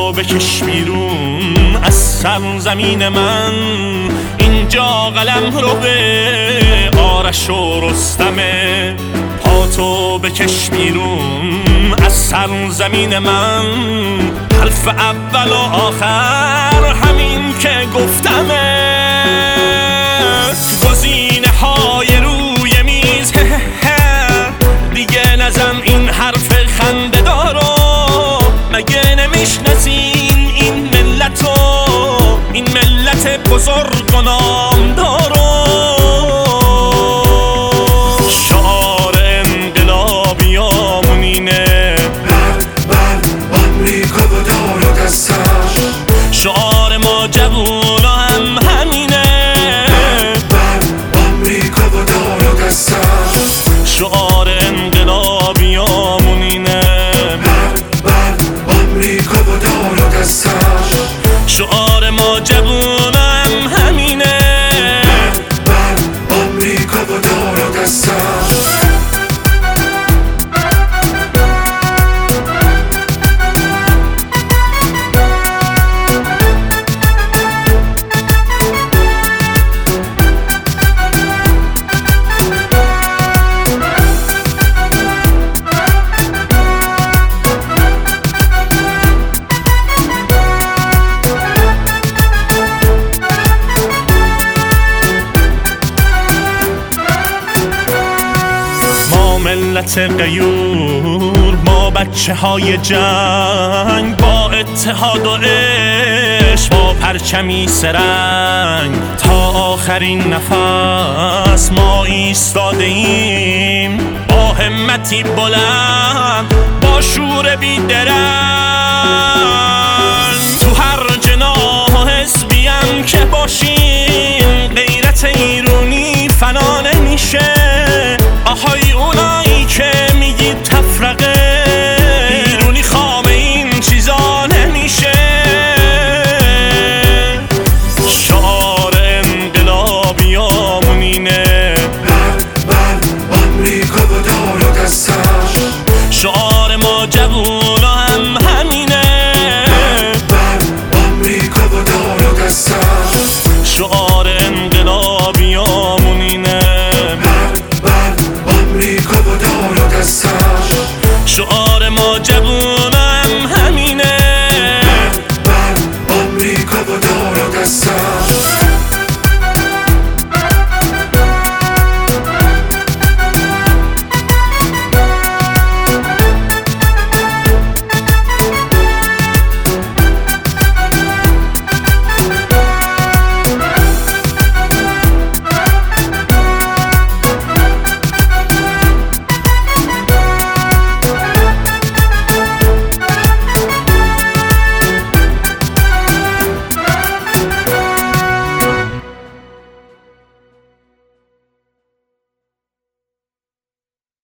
تو بکش بیرون از سرزمین من. اینجا قلم رو به آرش و رستمه. پا تو بکش بیرون از سرزمین من. حرف اول و آخر همین که گفتمه. گزینه های روی میز دیگه نزن این حرف خنده دارو. مگه نمیشناسین این ملتو، این ملت بزرگ و نامدارو. شعار انقلابیامون اینه، آمریکا و دار و دستش. شعار ما جوونا هم همینه، آمریکا و دار و دستش. شعار انقلابیامون اینه، آمریکا و دار و دستش. شعار ما جوونا هم همینه، آمریکا و دار و دستش. ملت غیور، ما بچه های جنگ، با اتحاد و عشق، با پرچمی سرنگ. تا آخرین نفس ما ایستاده ایم، با همتی بلند، با شور بیدرنگ. تو هر جناح حزبیم که باشیم،